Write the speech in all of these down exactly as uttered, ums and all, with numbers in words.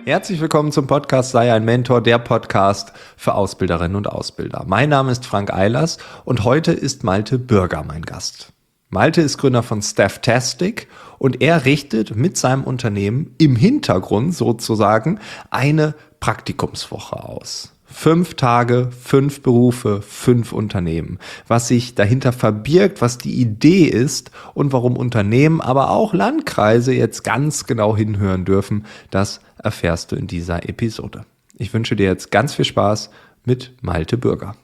Herzlich willkommen zum Podcast Sei ein Mentor, der Podcast für Ausbilderinnen und Ausbilder. Mein Name ist Frank Eilers und heute ist Malte Bürger mein Gast. Malte ist Gründer von Stafftastic und er richtet mit seinem Unternehmen im Hintergrund sozusagen eine Praktikumswoche aus. Fünf Tage, fünf Berufe, fünf Unternehmen. Was sich dahinter verbirgt, was die Idee ist und warum Unternehmen, aber auch Landkreise jetzt ganz genau hinhören dürfen, das erfährst du in dieser Episode. Ich wünsche dir jetzt ganz viel Spaß mit Malte Bürger.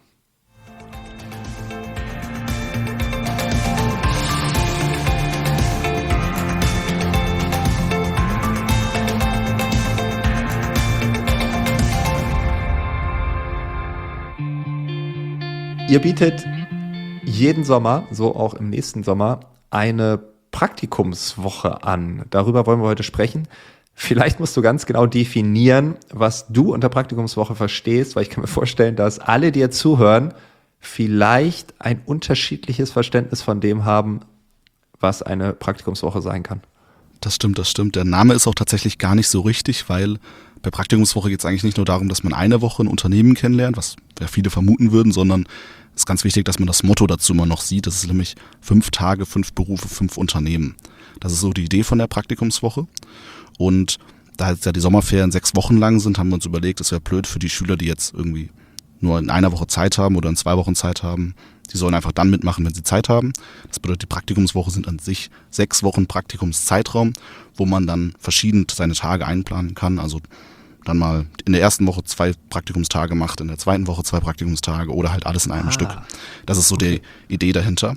Ihr bietet jeden Sommer, so auch im nächsten Sommer, eine Praktikumswoche an. Darüber wollen wir heute sprechen. Vielleicht musst du ganz genau definieren, was du unter Praktikumswoche verstehst, weil ich kann mir vorstellen, dass alle, die jetzt zuhören, vielleicht ein unterschiedliches Verständnis von dem haben, was eine Praktikumswoche sein kann. Das stimmt, das stimmt. Der Name ist auch tatsächlich gar nicht so richtig, weil bei Praktikumswoche geht es eigentlich nicht nur darum, dass man eine Woche ein Unternehmen kennenlernt, was ja viele vermuten würden, sondern es ist ganz wichtig, dass man das Motto dazu immer noch sieht. Das ist nämlich fünf Tage, fünf Berufe, fünf Unternehmen. Das ist so die Idee von der Praktikumswoche. Und da jetzt ja die Sommerferien sechs Wochen lang sind, haben wir uns überlegt, es wäre blöd für die Schüler, die jetzt irgendwie nur in einer Woche Zeit haben oder in zwei Wochen Zeit haben. Die sollen einfach dann mitmachen, wenn sie Zeit haben. Das bedeutet, die Praktikumswoche sind an sich sechs Wochen Praktikumszeitraum, wo man dann verschieden seine Tage einplanen kann. Also dann mal in der ersten Woche zwei Praktikumstage macht, in der zweiten Woche zwei Praktikumstage oder halt alles in einem ah, Stück. Das ist so okay. Die Idee dahinter.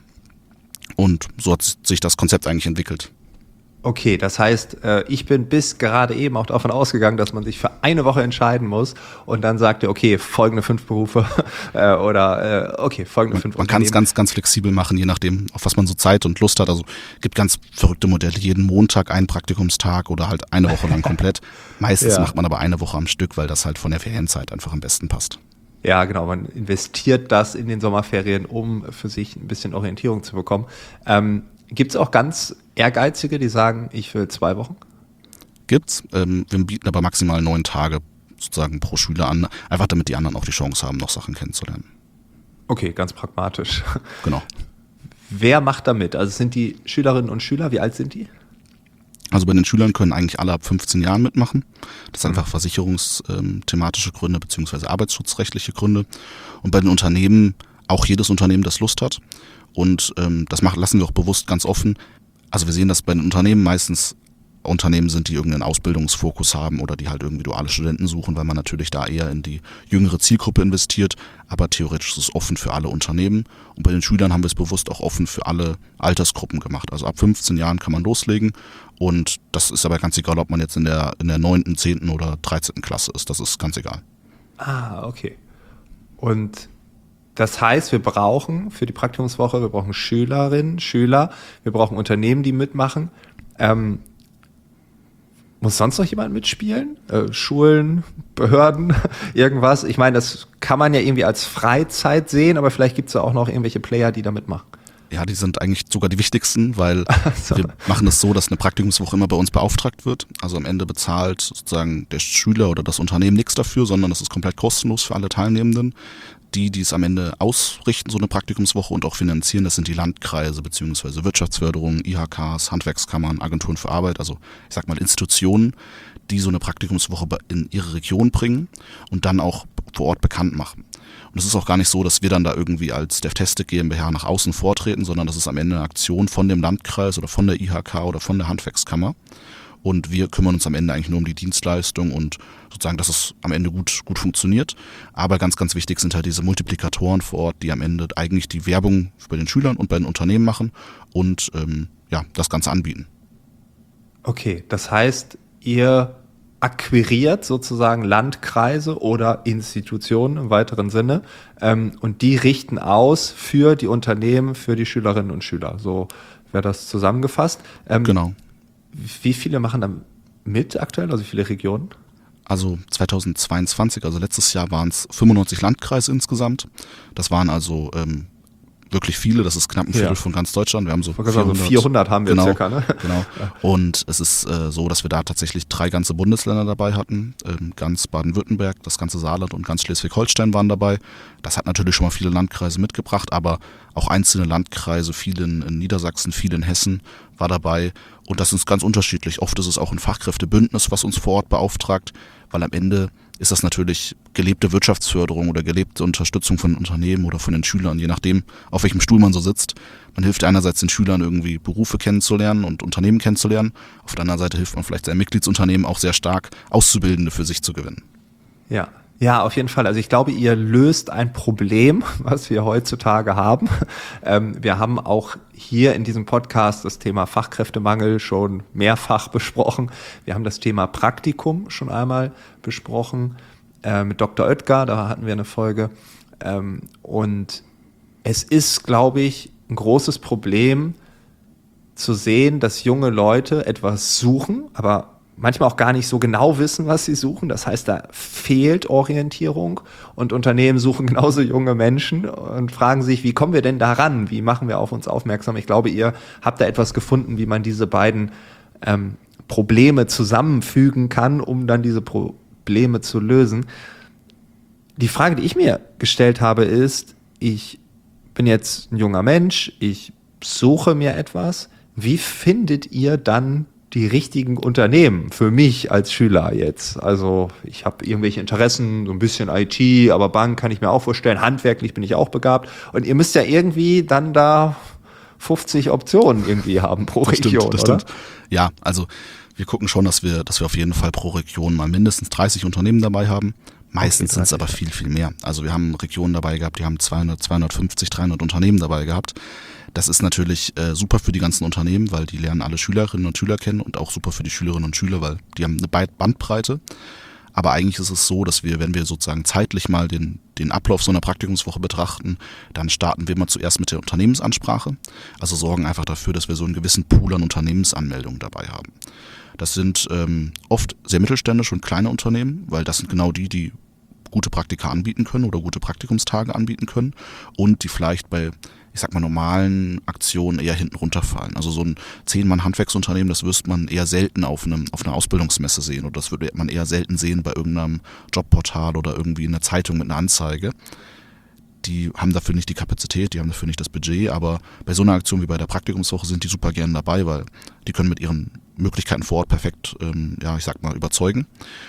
Und so hat sich das Konzept eigentlich entwickelt. Okay, das heißt, ich bin bis gerade eben auch davon ausgegangen, dass man sich für eine Woche entscheiden muss und dann sagt ihr, okay, folgende fünf Berufe oder okay, folgende fünf Man kann es ganz, ganz flexibel machen, je nachdem, auf was man so Zeit und Lust hat. Also gibt ganz verrückte Modelle, jeden Montag einen Praktikumstag oder halt eine Woche lang komplett. Meistens ja. macht man aber eine Woche am Stück, weil das halt von der Ferienzeit einfach am besten passt. Ja, genau, man investiert das in den Sommerferien, um für sich ein bisschen Orientierung zu bekommen. Ähm, Gibt es auch ganz Ehrgeizige, die sagen, ich will zwei Wochen? Gibt's. Ähm, wir bieten aber maximal neun Tage sozusagen pro Schüler an, einfach damit die anderen auch die Chance haben, noch Sachen kennenzulernen. Okay, ganz pragmatisch. Genau. Wer macht da mit? Also sind die Schülerinnen und Schüler, wie alt sind die? Also bei den Schülern können eigentlich alle ab fünfzehn Jahren mitmachen. Das sind einfach versicherungsthematische Gründe beziehungsweise arbeitsschutzrechtliche Gründe. Und bei den Unternehmen auch jedes Unternehmen, das Lust hat. Und ähm, das machen, lassen wir auch bewusst ganz offen. Also wir sehen, dass bei den Unternehmen meistens Unternehmen sind, die irgendeinen Ausbildungsfokus haben oder die halt irgendwie duale Studenten suchen, weil man natürlich da eher in die jüngere Zielgruppe investiert. Aber theoretisch ist es offen für alle Unternehmen. Und bei den Schülern haben wir es bewusst auch offen für alle Altersgruppen gemacht. Also ab fünfzehn Jahren kann man loslegen. Und das ist aber ganz egal, ob man jetzt in der in der neunten, zehnten oder dreizehnten Klasse ist. Das ist ganz egal. Ah, okay. Und das heißt, wir brauchen für die Praktikumswoche, wir brauchen Schülerinnen, Schüler, wir brauchen Unternehmen, die mitmachen. Ähm, muss sonst noch jemand mitspielen? Äh, Schulen, Behörden, irgendwas? Ich meine, das kann man ja irgendwie als Freizeit sehen, aber vielleicht gibt es ja auch noch irgendwelche Player, die da mitmachen. Ja, die sind eigentlich sogar die wichtigsten, weil so. wir machen es so, dass eine Praktikumswoche immer bei uns beauftragt wird. Also am Ende bezahlt sozusagen der Schüler oder das Unternehmen nichts dafür, sondern das ist komplett kostenlos für alle Teilnehmenden. Die, die es am Ende ausrichten, so eine Praktikumswoche und auch finanzieren, das sind die Landkreise beziehungsweise Wirtschaftsförderung, I H Ks, Handwerkskammern, Agenturen für Arbeit, also ich sag mal Institutionen, die so eine Praktikumswoche in ihre Region bringen und dann auch vor Ort bekannt machen. Und es ist auch gar nicht so, dass wir dann da irgendwie als Stafftastic GmbH nach außen vortreten, sondern das ist am Ende eine Aktion von dem Landkreis oder von der I H K oder von der Handwerkskammer. Und wir kümmern uns am Ende eigentlich nur um die Dienstleistung und sozusagen, dass es am Ende gut, gut funktioniert. Aber ganz, ganz wichtig sind halt diese Multiplikatoren vor Ort, die am Ende eigentlich die Werbung bei den Schülern und bei den Unternehmen machen und ähm, ja, das Ganze anbieten. Okay, das heißt, ihr akquiriert sozusagen Landkreise oder Institutionen im weiteren Sinne ähm, und die richten aus für die Unternehmen, für die Schülerinnen und Schüler. So wäre das zusammengefasst. Ähm, genau. Wie viele machen da mit aktuell, also wie viele Regionen? Also zweitausendzweiundzwanzig, also letztes Jahr waren es fünfundneunzig Landkreise insgesamt. Das waren also ähm, wirklich viele, das ist knapp ein Viertel Ja. von ganz Deutschland. Wir haben so vierhundert, vierhundert haben wir genau, circa, ne? Genau. Und es ist äh, so, dass wir da tatsächlich drei ganze Bundesländer dabei hatten. Ähm, ganz Baden-Württemberg, das ganze Saarland und ganz Schleswig-Holstein waren dabei. Das hat natürlich schon mal viele Landkreise mitgebracht, aber auch einzelne Landkreise, viele in, in Niedersachsen, viele in Hessen war dabei. Und das ist ganz unterschiedlich. Oft ist es auch ein Fachkräftebündnis, was uns vor Ort beauftragt, weil am Ende ist das natürlich gelebte Wirtschaftsförderung oder gelebte Unterstützung von Unternehmen oder von den Schülern, je nachdem, auf welchem Stuhl man so sitzt. Man hilft einerseits den Schülern irgendwie Berufe kennenzulernen und Unternehmen kennenzulernen. Auf der anderen Seite hilft man vielleicht seinem Mitgliedsunternehmen auch sehr stark, Auszubildende für sich zu gewinnen. Ja. Ja, auf jeden Fall. Also ich glaube, ihr löst ein Problem, was wir heutzutage haben. Ähm, wir haben auch hier in diesem Podcast das Thema Fachkräftemangel schon mehrfach besprochen. Wir haben das Thema Praktikum schon einmal besprochen äh, mit Doktor Oetker, da hatten wir eine Folge. Ähm, und es ist, glaube ich, ein großes Problem zu sehen, dass junge Leute etwas suchen, aber manchmal auch gar nicht so genau wissen, was sie suchen. Das heißt, da fehlt Orientierung und Unternehmen suchen genauso junge Menschen und fragen sich, wie kommen wir denn daran? Wie machen wir auf uns aufmerksam? Ich glaube, ihr habt da etwas gefunden, wie man diese beiden ähm, Probleme zusammenfügen kann, um dann diese Probleme zu lösen. Die Frage, die ich mir gestellt habe, ist, ich bin jetzt ein junger Mensch, ich suche mir etwas. Wie findet ihr dann die richtigen Unternehmen für mich als Schüler jetzt? Also ich habe irgendwelche Interessen, so ein bisschen I T, aber Bank kann ich mir auch vorstellen, handwerklich bin ich auch begabt und ihr müsst ja irgendwie dann da fünfzig Optionen irgendwie haben pro das Region, stimmt, das oder? Stimmt. Ja, also wir gucken schon, dass wir, dass wir auf jeden Fall pro Region mal mindestens dreißig Unternehmen dabei haben. Meistens Okay, sind es aber viel, viel mehr. Also wir haben Regionen dabei gehabt, die haben zweihundert, zweihundertfünfzig, dreihundert Unternehmen dabei gehabt. Das ist natürlich äh, super für die ganzen Unternehmen, weil die lernen alle Schülerinnen und Schüler kennen und auch super für die Schülerinnen und Schüler, weil die haben eine Bandbreite. Aber eigentlich ist es so, dass wir, wenn wir sozusagen zeitlich mal den, den Ablauf so einer Praktikumswoche betrachten, dann starten wir mal zuerst mit der Unternehmensansprache. Also sorgen einfach dafür, dass wir so einen gewissen Pool an Unternehmensanmeldungen dabei haben. Das sind ähm, oft sehr mittelständische und kleine Unternehmen, weil das sind genau die, die gute Praktika anbieten können oder gute Praktikumstage anbieten können und die vielleicht bei, ich sag mal, normalen Aktionen eher hinten runterfallen. Also so ein zehn-Mann-Handwerksunternehmen, das wirst man eher selten auf, einem, auf einer Ausbildungsmesse sehen oder das würde man eher selten sehen bei irgendeinem Jobportal oder irgendwie in einer Zeitung mit einer Anzeige. Die haben dafür nicht die Kapazität, die haben dafür nicht das Budget, aber bei so einer Aktion wie bei der Praktikumswoche sind die super gerne dabei, weil die können mit ihren Möglichkeiten vor Ort perfekt, ähm, ja, ich sag mal, überzeugen.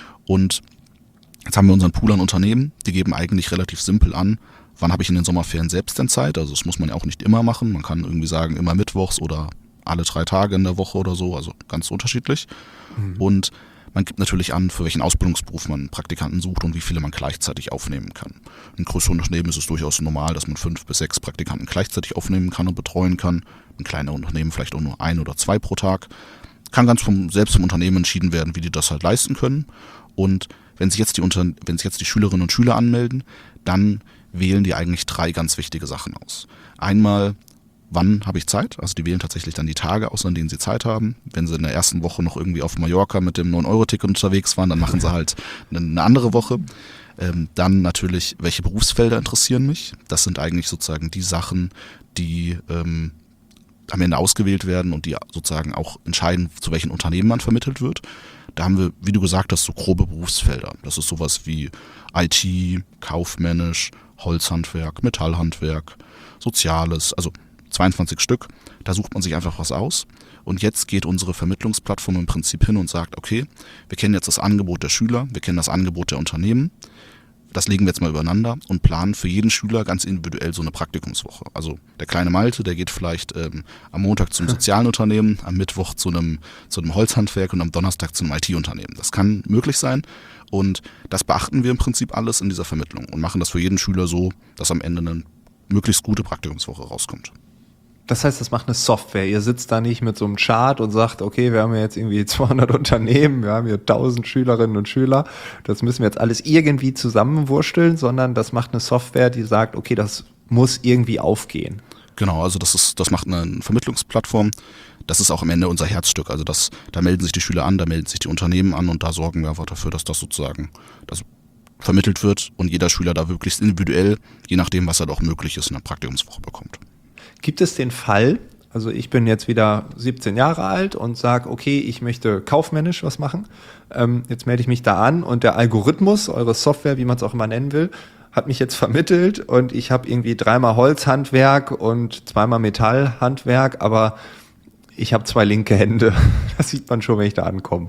Und jetzt haben wir unseren Pool an Unternehmen, die geben eigentlich relativ simpel an, wann habe ich in den Sommerferien selbst denn Zeit, also das muss man ja auch nicht immer machen, man kann irgendwie sagen, immer mittwochs oder alle drei Tage in der Woche oder so, also ganz unterschiedlich. Mhm. Und man gibt natürlich an, für welchen Ausbildungsberuf man Praktikanten sucht und wie viele man gleichzeitig aufnehmen kann. In größeren Unternehmen ist es durchaus normal, dass man fünf bis sechs Praktikanten gleichzeitig aufnehmen kann und betreuen kann. In kleinen Unternehmen vielleicht auch nur ein oder zwei pro Tag. Kann ganz vom, selbst vom Unternehmen entschieden werden, wie die das halt leisten können. Und wenn sich jetzt die, Unter- wenn sich jetzt die Schülerinnen und Schüler anmelden, dann wählen die eigentlich drei ganz wichtige Sachen aus. Einmal, wann habe ich Zeit? Also die wählen tatsächlich dann die Tage aus, an denen sie Zeit haben. Wenn sie in der ersten Woche noch irgendwie auf Mallorca mit dem neun Euro Ticket unterwegs waren, dann machen sie halt eine andere Woche. Ähm, dann natürlich, welche Berufsfelder interessieren mich? Das sind eigentlich sozusagen die Sachen, die ähm, am Ende ausgewählt werden und die sozusagen auch entscheiden, zu welchen Unternehmen man vermittelt wird. Da haben wir, wie du gesagt hast, so grobe Berufsfelder. Das ist sowas wie I T, kaufmännisch, Holzhandwerk, Metallhandwerk, Soziales, also zweiundzwanzig Stück. Da sucht man sich einfach was aus. Und jetzt geht unsere Vermittlungsplattform im Prinzip hin und sagt, okay, wir kennen jetzt das Angebot der Schüler, wir kennen das Angebot der Unternehmen. Das legen wir jetzt mal übereinander und planen für jeden Schüler ganz individuell so eine Praktikumswoche. Also der kleine Malte, der geht vielleicht ähm, am Montag zum sozialen Unternehmen, am Mittwoch zu einem, zu einem Holzhandwerk und am Donnerstag zu einem I T-Unternehmen. Das kann möglich sein und das beachten wir im Prinzip alles in dieser Vermittlung und machen das für jeden Schüler so, dass am Ende eine möglichst gute Praktikumswoche rauskommt. Das heißt, das macht eine Software. Ihr sitzt da nicht mit so einem Chart und sagt, okay, wir haben ja jetzt irgendwie zweihundert Unternehmen, wir haben hier tausend Schülerinnen und Schüler, das müssen wir jetzt alles irgendwie zusammenwursteln, sondern das macht eine Software, die sagt, okay, das muss irgendwie aufgehen. Genau, also das ist, das macht eine Vermittlungsplattform. Das ist auch am Ende unser Herzstück. Also das, da melden sich die Schüler an, da melden sich die Unternehmen an und da sorgen wir einfach dafür, dass das sozusagen das vermittelt wird und jeder Schüler da wirklich individuell, je nachdem, was halt auch möglich ist, eine Praktikumswoche bekommt. Gibt es den Fall, also ich bin jetzt wieder siebzehn Jahre alt und sage, okay, ich möchte kaufmännisch was machen. Ähm, jetzt melde ich mich da an und der Algorithmus, eure Software, wie man es auch immer nennen will, hat mich jetzt vermittelt und ich habe irgendwie dreimal Holzhandwerk und zweimal Metallhandwerk, aber ich habe zwei linke Hände. Das sieht man schon, wenn ich da ankomme.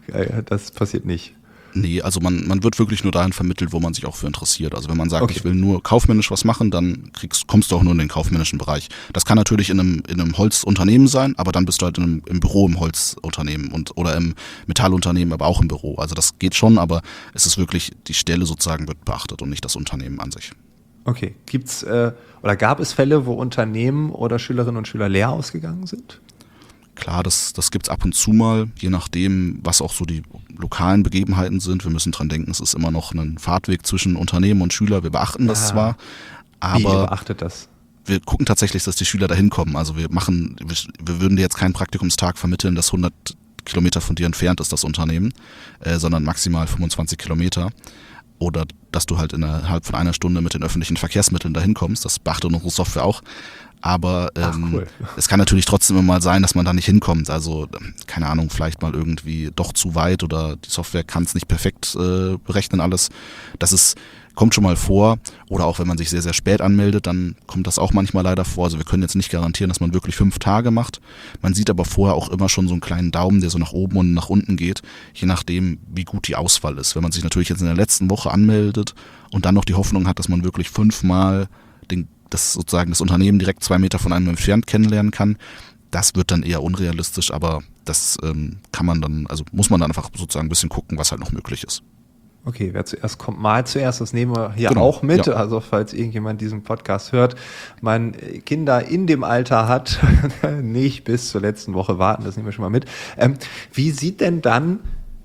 Das passiert nicht. Nee, also man, man wird wirklich nur dahin vermittelt, wo man sich auch für interessiert. Also wenn man sagt, Okay. ich will nur kaufmännisch was machen, dann kriegst, kommst du auch nur in den kaufmännischen Bereich. Das kann natürlich in einem, in einem Holzunternehmen sein, aber dann bist du halt in einem, im Büro im Holzunternehmen und oder im Metallunternehmen, aber auch im Büro. Also das geht schon, aber es ist wirklich, die Stelle sozusagen wird beachtet und nicht das Unternehmen an sich. Okay. Gibt's äh, oder gab es Fälle, wo Unternehmen oder Schülerinnen und Schüler leer ausgegangen sind? Klar, das, das gibt's ab und zu mal, je nachdem, was auch so die lokalen Begebenheiten sind. Wir müssen dran denken, es ist immer noch ein Fahrtweg zwischen Unternehmen und Schüler. Wir beachten das Ah. zwar, Wie, ihr aber beachtet das? wir gucken tatsächlich, dass die Schüler da hinkommen. Also wir machen, wir, wir würden dir jetzt keinen Praktikumstag vermitteln, das hundert Kilometer von dir entfernt ist, das Unternehmen, äh, sondern maximal fünfundzwanzig Kilometer. Oder dass du halt innerhalb von einer Stunde mit den öffentlichen Verkehrsmitteln dahin kommst. Das beachtet unsere Software auch. Aber ähm, Ach, cool. es kann natürlich trotzdem immer mal sein, dass man da nicht hinkommt. Also, keine Ahnung, vielleicht mal irgendwie doch zu weit oder die Software kann es nicht perfekt äh, berechnen alles. Das ist, kommt schon mal vor. Oder auch wenn man sich sehr, sehr spät anmeldet, dann kommt das auch manchmal leider vor. Also wir können jetzt nicht garantieren, dass man wirklich fünf Tage macht. Man sieht aber vorher auch immer schon so einen kleinen Daumen, der so nach oben und nach unten geht, je nachdem, wie gut die Auswahl ist. Wenn man sich natürlich jetzt in der letzten Woche anmeldet und dann noch die Hoffnung hat, dass man wirklich fünfmal den das sozusagen das Unternehmen direkt zwei Meter von einem entfernt kennenlernen kann, das wird dann eher unrealistisch, aber das ähm, kann man dann, also muss man dann einfach sozusagen ein bisschen gucken, was halt noch möglich ist. Okay, wer zuerst kommt, mal zuerst, das nehmen wir hier Genau, auch mit. ja. Also falls irgendjemand diesen Podcast hört, man Kinder in dem Alter hat, nicht bis zur letzten Woche warten, das nehmen wir schon mal mit. Ähm, wie sieht denn dann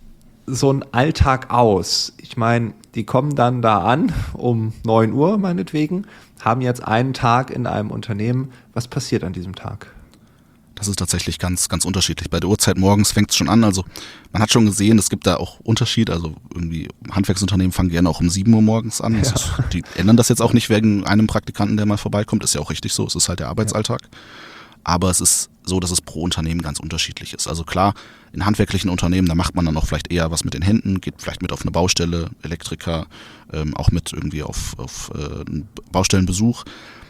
so ein Alltag aus? Ich meine, die kommen dann da an um neun Uhr meinetwegen, haben jetzt einen Tag in einem Unternehmen. Was passiert an diesem Tag? Das ist tatsächlich ganz, ganz unterschiedlich. Bei der Uhrzeit morgens fängt es schon an. Also man hat schon gesehen, es gibt da auch Unterschied. Also irgendwie Handwerksunternehmen fangen gerne auch um sieben Uhr morgens an. Das ist, die ändern das jetzt auch nicht wegen einem Praktikanten, der mal vorbeikommt. Ist ja auch richtig so. Es ist halt der Arbeitsalltag. Aber es ist so, dass es pro Unternehmen ganz unterschiedlich ist. Also klar, in handwerklichen Unternehmen, da macht man dann auch vielleicht eher was mit den Händen, geht vielleicht mit auf eine Baustelle, Elektriker, ähm, auch mit irgendwie auf, auf äh, einen Baustellenbesuch.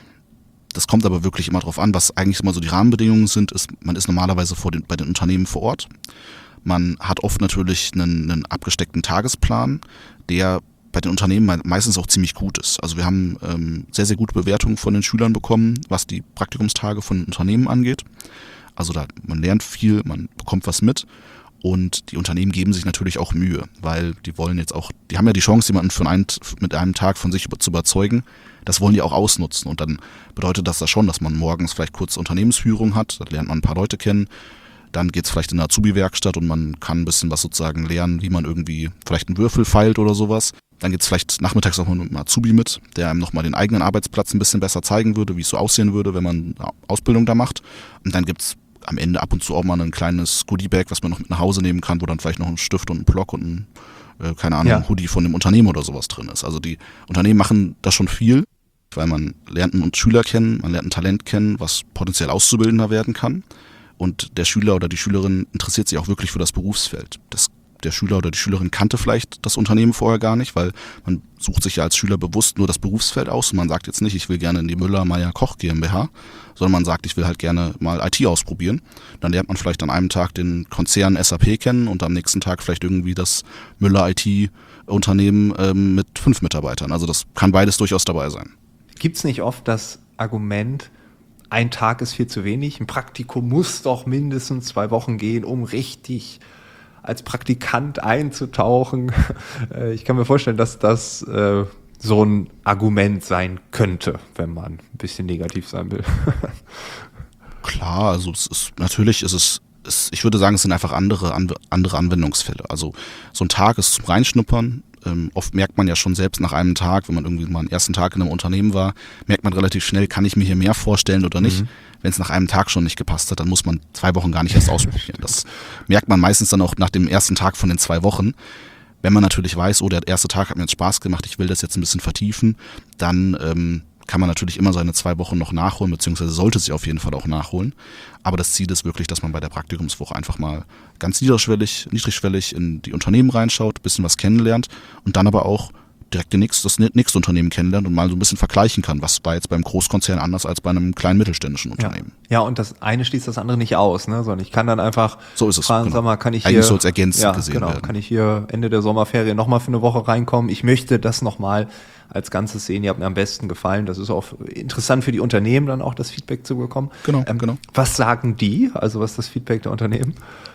Das kommt aber wirklich immer drauf an, was eigentlich immer so die Rahmenbedingungen sind, ist, man ist normalerweise vor den, bei den Unternehmen vor Ort. Man hat oft natürlich einen, einen abgesteckten Tagesplan, der bei den Unternehmen meistens auch ziemlich gut ist. Also wir haben ähm, sehr, sehr gute Bewertungen von den Schülern bekommen, was die Praktikumstage von den Unternehmen angeht. Also da, man lernt viel, man bekommt was mit und die Unternehmen geben sich natürlich auch Mühe, weil die wollen jetzt auch, die haben ja die Chance, jemanden für einen, mit einem Tag von sich zu überzeugen. Das wollen die auch ausnutzen und dann bedeutet das da schon, dass man morgens vielleicht kurz Unternehmensführung hat, da lernt man ein paar Leute kennen. Dann geht's vielleicht in eine Azubi-Werkstatt und man kann ein bisschen was sozusagen lernen, wie man irgendwie vielleicht einen Würfel feilt oder sowas. Dann geht's vielleicht nachmittags auch mal mit einem Azubi mit, der einem nochmal den eigenen Arbeitsplatz ein bisschen besser zeigen würde, wie es so aussehen würde, wenn man eine Ausbildung da macht. Und dann gibt's am Ende ab und zu auch mal ein kleines Goodie-Bag, was man noch mit nach Hause nehmen kann, wo dann vielleicht noch ein Stift und ein Block und ein, äh, keine Ahnung, Ja. ein Hoodie von dem Unternehmen oder sowas drin ist. Also die Unternehmen machen da schon viel, weil man lernt einen Schüler kennen, man lernt ein Talent kennen, was potenziell Auszubildender werden kann. Und der Schüler oder die Schülerin interessiert sich auch wirklich für das Berufsfeld. Das, der Schüler oder die Schülerin kannte vielleicht das Unternehmen vorher gar nicht, weil man sucht sich ja als Schüler bewusst nur das Berufsfeld aus und man sagt jetzt nicht, ich will gerne in die Müller-Meyer-Koch GmbH, sondern man sagt, ich will halt gerne mal I T ausprobieren. Dann lernt man vielleicht an einem Tag den Konzern S A P kennen und am nächsten Tag vielleicht irgendwie das Müller-I T-Unternehmen ähm, mit fünf Mitarbeitern. Also das kann beides durchaus dabei sein. Gibt's nicht oft das Argument, ein Tag ist viel zu wenig, ein Praktikum muss doch mindestens zwei Wochen gehen, um richtig als Praktikant einzutauchen? Äh, Ich kann mir vorstellen, dass das äh, so ein Argument sein könnte, wenn man ein bisschen negativ sein will. Klar, also es ist natürlich ist es, es ich würde sagen, es sind einfach andere Anw- andere Anwendungsfälle. Also so ein Tag ist zum Reinschnuppern. Ähm, oft merkt man ja schon selbst nach einem Tag, wenn man irgendwie mal einen ersten Tag in einem Unternehmen war, merkt man relativ schnell, kann ich mir hier mehr vorstellen oder nicht. Mhm. Wenn es nach einem Tag schon nicht gepasst hat, dann muss man zwei Wochen gar nicht erst ausprobieren. Das merkt man meistens dann auch nach dem ersten Tag von den zwei Wochen. Wenn man natürlich weiß, oh, der erste Tag hat mir jetzt Spaß gemacht, ich will das jetzt ein bisschen vertiefen, dann ähm, kann man natürlich immer seine zwei Wochen noch nachholen, beziehungsweise sollte sie auf jeden Fall auch nachholen. Aber das Ziel ist wirklich, dass man bei der Praktikumswoche einfach mal ganz niedrigschwellig, niedrigschwellig in die Unternehmen reinschaut, ein bisschen was kennenlernt und dann aber auch direkt das nächste Unternehmen kennenlernt und mal so ein bisschen vergleichen kann, was war jetzt beim Großkonzern anders als bei einem kleinen mittelständischen Unternehmen. Ja, ja, und das eine schließt das andere nicht aus, ne? Sondern ich kann dann einfach so ist es, fragen, genau. sag mal, kann ich hier, eigentlich soll es ergänzend ja, gesehen genau, werden. Kann ich hier Ende der Sommerferien nochmal für eine Woche reinkommen? Ich möchte das nochmal als Ganzes sehen. Ihr habt mir am besten gefallen. Das ist auch interessant für die Unternehmen, dann auch das Feedback zu bekommen. Genau, ähm, genau. Was sagen die? Also was ist das Feedback der Unternehmen?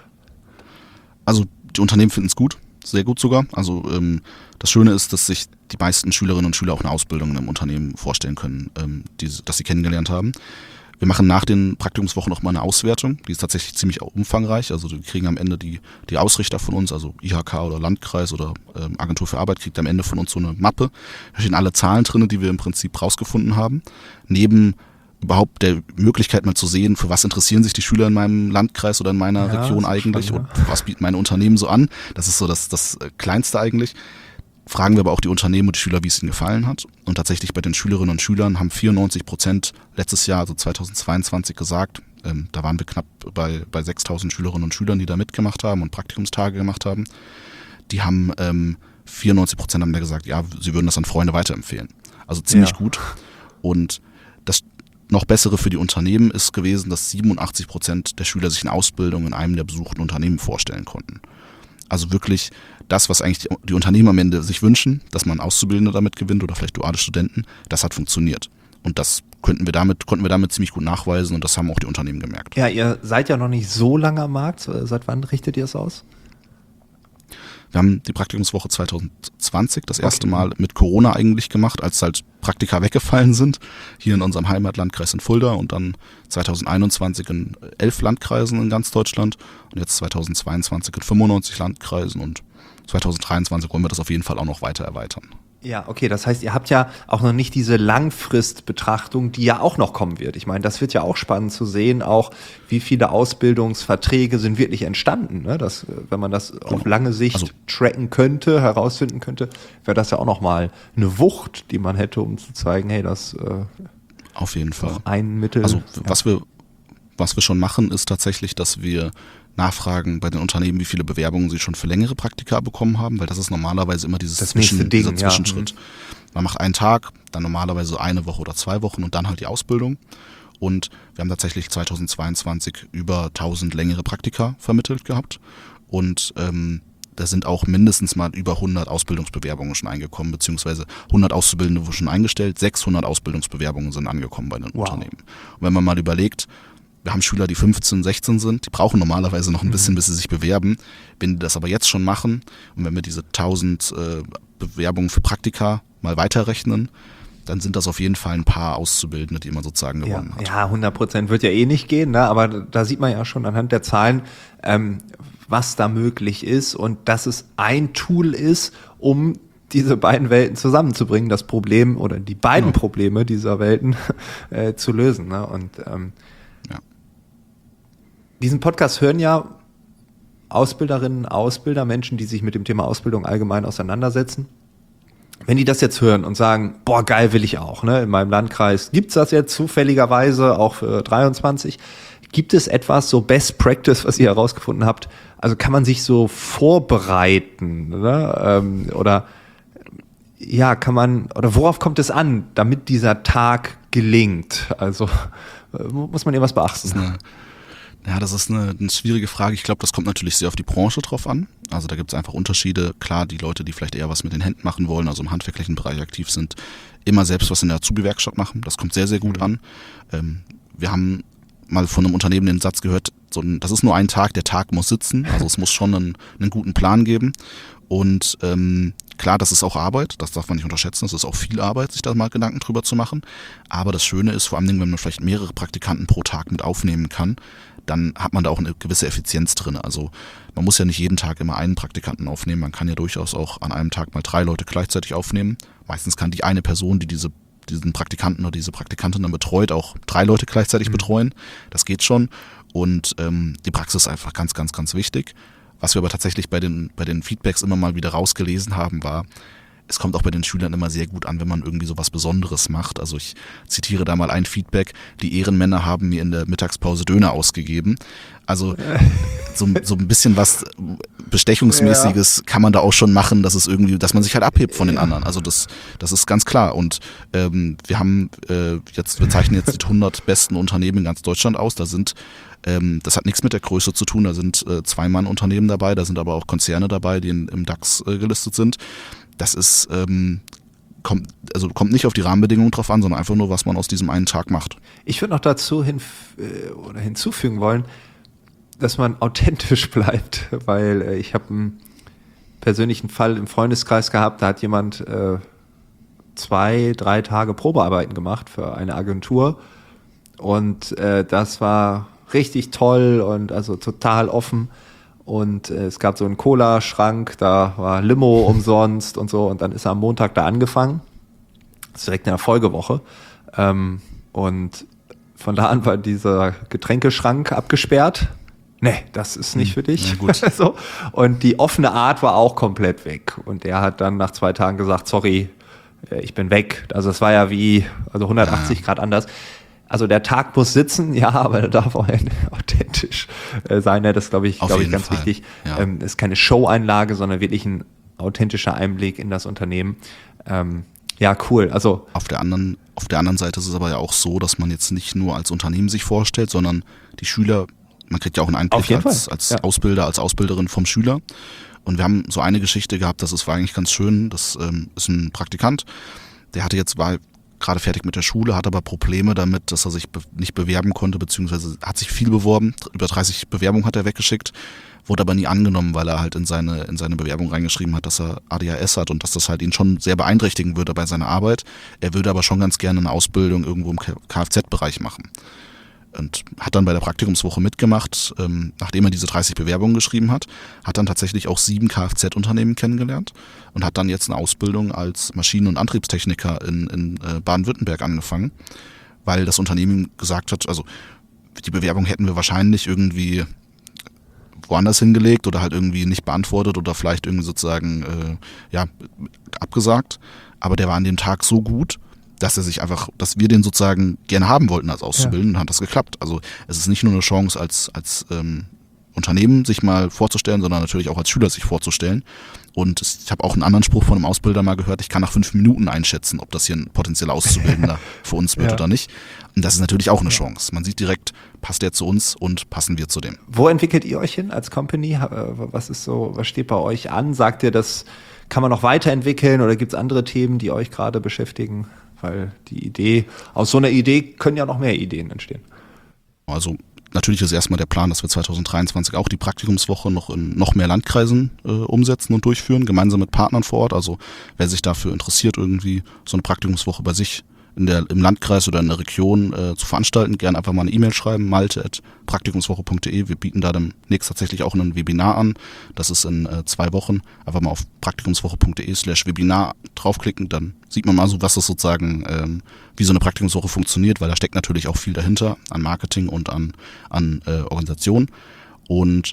Also die Unternehmen finden es gut. Sehr gut sogar. Also ähm, das Schöne ist, dass sich die meisten Schülerinnen und Schüler auch eine Ausbildung in einem Unternehmen vorstellen können, ähm, die, das sie kennengelernt haben. Wir machen nach den Praktikumswochen noch mal eine Auswertung. Die ist tatsächlich ziemlich umfangreich. Also wir kriegen am Ende die, die Ausrichter von uns, also I H K oder Landkreis oder ähm, Agentur für Arbeit, kriegt am Ende von uns so eine Mappe. Da stehen alle Zahlen drin, die wir im Prinzip rausgefunden haben. Neben überhaupt der Möglichkeit mal zu sehen, für was interessieren sich die Schüler in meinem Landkreis oder in meiner ja, Region eigentlich spannend, und was bieten meine Unternehmen so an. Das ist so das, das Kleinste eigentlich. Fragen wir aber auch die Unternehmen und die Schüler, wie es ihnen gefallen hat. Und tatsächlich bei den Schülerinnen und Schülern haben vierundneunzig Prozent letztes Jahr, also zweitausendzweiundzwanzig, gesagt, ähm, da waren wir knapp bei, bei sechstausend Schülerinnen und Schülern, die da mitgemacht haben und Praktikumstage gemacht haben. Die haben ähm, vierundneunzig Prozent haben da gesagt, ja, sie würden das an Freunde weiterempfehlen. Also ziemlich ja. gut. Und das noch bessere für die Unternehmen ist gewesen, dass siebenundachtzig Prozent der Schüler sich eine Ausbildung in einem der besuchten Unternehmen vorstellen konnten. Also wirklich das, was eigentlich die Unternehmen am Ende sich wünschen, dass man Auszubildende damit gewinnt oder vielleicht duale Studenten, das hat funktioniert. Und das könnten wir damit, konnten wir damit ziemlich gut nachweisen und das haben auch die Unternehmen gemerkt. Ja, ihr seid ja noch nicht so lange am Markt. Seit wann richtet ihr es aus? Wir haben die Praktikumswoche zweitausendzwanzig das erste okay. Mal mit Corona eigentlich gemacht, als halt Praktika weggefallen sind, hier in unserem Heimatlandkreis in Fulda und dann zweitausendeinundzwanzig in elf Landkreisen in ganz Deutschland und jetzt zweitausendzweiundzwanzig in fünfundneunzig Landkreisen und zweitausenddreiundzwanzig wollen wir das auf jeden Fall auch noch weiter erweitern. Ja, okay, das heißt, ihr habt ja auch noch nicht diese Langfristbetrachtung, die ja auch noch kommen wird. Ich meine, das wird ja auch spannend zu sehen, auch wie viele Ausbildungsverträge sind wirklich entstanden. Ne? Das, wenn man das genau. auf lange Sicht also, tracken könnte, herausfinden könnte, wäre das ja auch nochmal eine Wucht, die man hätte, um zu zeigen, hey, das äh, auf jeden Fall ein Mittel. Also ja. was wir was wir schon machen, ist tatsächlich, dass wir nachfragen bei den Unternehmen, wie viele Bewerbungen sie schon für längere Praktika bekommen haben, weil das ist normalerweise immer dieses das Zwischen, Ding, dieser Zwischenschritt. Ja. Man macht einen Tag, dann normalerweise eine Woche oder zwei Wochen und dann halt die Ausbildung. Und wir haben tatsächlich zweitausendzweiundzwanzig über tausend längere Praktika vermittelt gehabt. Und ähm, da sind auch mindestens mal über hundert Ausbildungsbewerbungen schon eingekommen, beziehungsweise hundert Auszubildende wurden schon eingestellt, sechshundert Ausbildungsbewerbungen sind angekommen bei den wow. Unternehmen. Und wenn man mal überlegt, wir haben Schüler, die fünfzehn, sechzehn sind, die brauchen normalerweise noch ein bisschen, bis sie sich bewerben. Wenn die das aber jetzt schon machen und wenn wir diese tausend äh, Bewerbungen für Praktika mal weiterrechnen, dann sind das auf jeden Fall ein paar Auszubildende, die man sozusagen gewonnen ja, hat. Ja, hundert Prozent wird ja eh nicht gehen, ne? Aber da sieht man ja schon anhand der Zahlen, ähm, was da möglich ist und dass es ein Tool ist, um diese beiden Welten zusammenzubringen, das Problem oder die beiden genau. Probleme dieser Welten äh, zu lösen. Ne? Und ähm, ja. diesen Podcast hören ja Ausbilderinnen, Ausbilder, Menschen, die sich mit dem Thema Ausbildung allgemein auseinandersetzen. Wenn die das jetzt hören und sagen, boah, geil, will ich auch, ne? In meinem Landkreis gibt's das jetzt zufälligerweise auch für dreiundzwanzig. Gibt es etwas, so Best Practice, was ihr herausgefunden habt? Also kann man sich so vorbereiten, ne? Ähm, oder ja, kann man, oder worauf kommt es an, damit dieser Tag gelingt? Also muss man irgendwas beachten? Das ist eine, ja, das ist eine, eine schwierige Frage. Ich glaube, das kommt natürlich sehr auf die Branche drauf an. Also da gibt es einfach Unterschiede. Klar, die Leute, die vielleicht eher was mit den Händen machen wollen, also im handwerklichen Bereich aktiv sind, immer selbst was in der Azubi-Werkstatt machen. Das kommt sehr, sehr gut an. Ähm, wir haben mal von einem Unternehmen den Satz gehört, so ein, das ist nur ein Tag, der Tag muss sitzen. Also es muss schon einen, einen guten Plan geben. Und ähm, klar, das ist auch Arbeit, das darf man nicht unterschätzen, das ist auch viel Arbeit, sich da mal Gedanken drüber zu machen. Aber das Schöne ist vor allem, wenn man vielleicht mehrere Praktikanten pro Tag mit aufnehmen kann, dann hat man da auch eine gewisse Effizienz drin. Also man muss ja nicht jeden Tag immer einen Praktikanten aufnehmen, man kann ja durchaus auch an einem Tag mal drei Leute gleichzeitig aufnehmen. Meistens kann die eine Person, die diese diesen Praktikanten oder diese Praktikantin dann betreut, auch drei Leute gleichzeitig mhm. betreuen. Das geht schon. Und ähm, die Praxis ist einfach ganz, ganz, ganz wichtig. Was wir aber tatsächlich bei den, bei den Feedbacks immer mal wieder rausgelesen haben, war, es kommt auch bei den Schülern immer sehr gut an, wenn man irgendwie so was Besonderes macht. Also ich zitiere da mal ein Feedback: Die Ehrenmänner haben mir in der Mittagspause Döner ausgegeben. Also so, so ein bisschen was Bestechungsmäßiges ja. kann man da auch schon machen, dass es irgendwie, dass man sich halt abhebt von den anderen. Also das, das ist ganz klar. Und ähm, wir haben äh, jetzt, wir zeichnen jetzt die hundert besten Unternehmen in ganz Deutschland aus. Da sind ähm, das hat nichts mit der Größe zu tun. Da sind äh, Zwei-Mann-Unternehmen dabei, da sind aber auch Konzerne dabei, die in, im DAX äh, gelistet sind. Das ist ähm, kommt, also kommt nicht auf die Rahmenbedingungen drauf an, sondern einfach nur, was man aus diesem einen Tag macht. Ich würde noch dazu hin, äh, oder hinzufügen wollen, dass man authentisch bleibt, weil äh, ich habe einen persönlichen Fall im Freundeskreis gehabt, da hat jemand äh, zwei, drei Tage Probearbeiten gemacht für eine Agentur und äh, das war richtig toll und also total offen und äh, es gab so einen Cola-Schrank, da war Limo umsonst und so und dann ist er am Montag da angefangen, das ist direkt in der Folgewoche ähm, und von da an war dieser Getränkeschrank abgesperrt. Nee, das ist nicht für dich. Ja, gut. So. Und die offene Art war auch komplett weg. Und er hat dann nach zwei Tagen gesagt, sorry, ich bin weg. Also es war ja wie, also hundertachtzig ja. Grad anders. Also der Tag muss sitzen, ja, aber er darf auch authentisch sein. Das ist, glaube ich, glaube ich, ganz Fall. wichtig. Ja. Ähm, ist keine Show-Einlage, sondern wirklich ein authentischer Einblick in das Unternehmen. Ähm, ja, cool. Also auf der anderen, auf der anderen Seite ist es aber ja auch so, dass man jetzt nicht nur als Unternehmen sich vorstellt, sondern die Schüler. Man kriegt ja auch einen Einblick als, als ja. Ausbilder, als Ausbilderin vom Schüler. Und wir haben so eine Geschichte gehabt, das ist, war eigentlich ganz schön. Das ähm, ist ein Praktikant, der hatte jetzt, war gerade fertig mit der Schule, hat aber Probleme damit, dass er sich be- nicht bewerben konnte, beziehungsweise hat sich viel beworben. Über dreißig Bewerbungen hat er weggeschickt, wurde aber nie angenommen, weil er halt in seine, in seine Bewerbung reingeschrieben hat, dass er A D H S hat und dass das halt ihn schon sehr beeinträchtigen würde bei seiner Arbeit. Er würde aber schon ganz gerne eine Ausbildung irgendwo im Kfz-Bereich machen. Und hat dann bei der Praktikumswoche mitgemacht, ähm, nachdem er diese dreißig Bewerbungen geschrieben hat, hat dann tatsächlich auch sieben Kfz-Unternehmen kennengelernt und hat dann jetzt eine Ausbildung als Maschinen- und Antriebstechniker in, in äh, Baden-Württemberg angefangen, weil das Unternehmen gesagt hat, also die Bewerbung hätten wir wahrscheinlich irgendwie woanders hingelegt oder halt irgendwie nicht beantwortet oder vielleicht irgendwie sozusagen äh, ja abgesagt, aber der war an dem Tag so gut, dass er sich einfach, dass wir den sozusagen gerne haben wollten als Auszubildenden, ja. hat das geklappt. Also es ist nicht nur eine Chance als, als ähm, Unternehmen sich mal vorzustellen, sondern natürlich auch als Schüler sich vorzustellen. Und ich habe auch einen anderen Spruch von einem Ausbilder mal gehört, ich kann nach fünf Minuten einschätzen, ob das hier ein potenzieller Auszubildender für uns wird ja. oder nicht. Und das ist natürlich auch eine Chance. Man sieht direkt, passt der zu uns und passen wir zu dem. Wo entwickelt ihr euch hin als Company? Was ist so, was steht bei euch an? Sagt ihr, das kann man noch weiterentwickeln oder gibt es andere Themen, die euch gerade beschäftigen? Weil die Idee, aus so einer Idee können ja noch mehr Ideen entstehen. Also natürlich ist erstmal der Plan, dass wir zwanzig dreiundzwanzig auch die Praktikumswoche noch in noch mehr Landkreisen äh, umsetzen und durchführen, gemeinsam mit Partnern vor Ort. Also wer sich dafür interessiert, irgendwie so eine Praktikumswoche bei sich in der, im Landkreis oder in der Region äh, zu veranstalten, gerne einfach mal eine E-Mail schreiben, malte at praktikumswoche punkt de. Wir bieten da demnächst tatsächlich auch ein Webinar an. Das ist in äh, zwei Wochen. Einfach mal auf praktikumswoche punkt de slash Webinar draufklicken, dann sieht man mal so, was das sozusagen, ähm, wie so eine Praktikumswoche funktioniert, weil da steckt natürlich auch viel dahinter an Marketing und an, an äh, Organisation. Und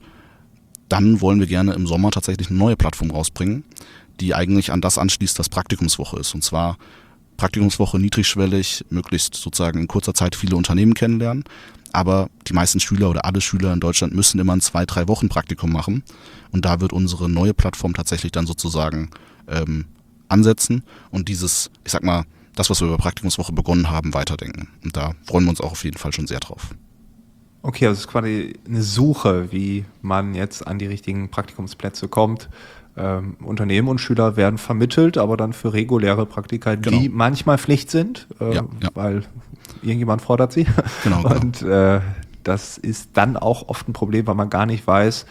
dann wollen wir gerne im Sommer tatsächlich eine neue Plattform rausbringen, die eigentlich an das anschließt, was Praktikumswoche ist. Und zwar Praktikumswoche niedrigschwellig, möglichst sozusagen in kurzer Zeit viele Unternehmen kennenlernen. Aber die meisten Schüler oder alle Schüler in Deutschland müssen immer ein zwei, drei Wochen Praktikum machen. Und da wird unsere neue Plattform tatsächlich dann sozusagen ähm, ansetzen und dieses, ich sag mal, das, was wir über Praktikumswoche begonnen haben, weiterdenken. Und da freuen wir uns auch auf jeden Fall schon sehr drauf. Okay, also es ist quasi eine Suche, wie man jetzt an die richtigen Praktikumsplätze kommt. Ähm, Unternehmen und Schüler werden vermittelt, aber dann für reguläre Praktika, genau. die manchmal Pflicht sind, äh, ja, ja. weil irgendjemand fordert sie. Genau, und genau. Äh, das ist dann auch oft ein Problem, weil man gar nicht weiß,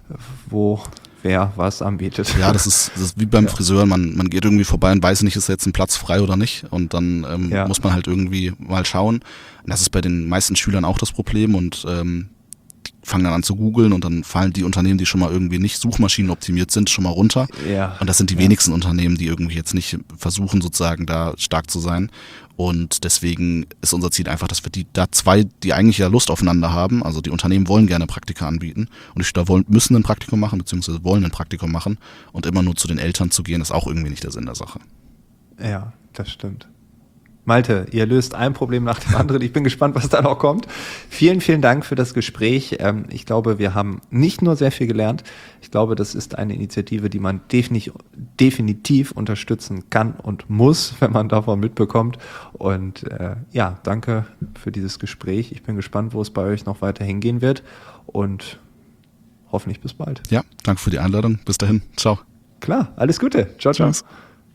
wo wer was anbietet. Ja, das ist, das ist wie beim ja. Friseur, man, man geht irgendwie vorbei und weiß nicht, ist jetzt ein Platz frei oder nicht und dann ähm, ja. muss man halt irgendwie mal schauen. Und das ist bei den meisten Schülern auch das Problem und ähm, fangen dann an zu googeln und dann fallen die Unternehmen, die schon mal irgendwie nicht suchmaschinenoptimiert sind, schon mal runter. Ja. Und das sind die ja. wenigsten Unternehmen, die irgendwie jetzt nicht versuchen, sozusagen da stark zu sein. Und deswegen ist unser Ziel einfach, dass wir die da zwei, die eigentlich ja Lust aufeinander haben, also die Unternehmen wollen gerne Praktika anbieten und die Schüler wollen, müssen ein Praktikum machen, beziehungsweise wollen ein Praktikum machen und immer nur zu den Eltern zu gehen, ist auch irgendwie nicht der Sinn der Sache. Ja, das stimmt. Malte, ihr löst ein Problem nach dem anderen. Ich bin gespannt, was da noch kommt. Vielen, vielen Dank für das Gespräch. Ich glaube, wir haben nicht nur sehr viel gelernt. Ich glaube, das ist eine Initiative, die man definitiv, definitiv unterstützen kann und muss, wenn man davon mitbekommt. Und äh, ja, danke für dieses Gespräch. Ich bin gespannt, wo es bei euch noch weiter hingehen wird. Und hoffentlich bis bald. Ja, danke für die Einladung. Bis dahin. Ciao. Klar, alles Gute. Ciao, ciao. Tschüss.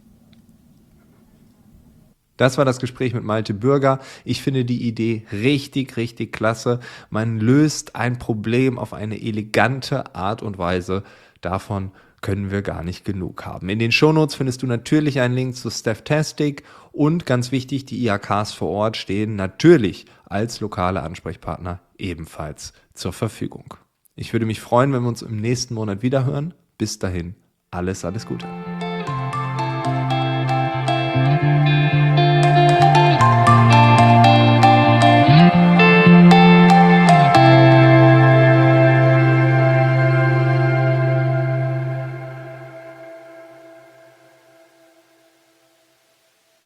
Das war das Gespräch mit Malte Bürger. Ich finde die Idee richtig, richtig klasse. Man löst ein Problem auf eine elegante Art und Weise. Davon können wir gar nicht genug haben. In den Shownotes findest du natürlich einen Link zu Stafftastic und ganz wichtig, die I H Ks vor Ort stehen natürlich als lokale Ansprechpartner ebenfalls zur Verfügung. Ich würde mich freuen, wenn wir uns im nächsten Monat wiederhören. Bis dahin, alles, alles Gute.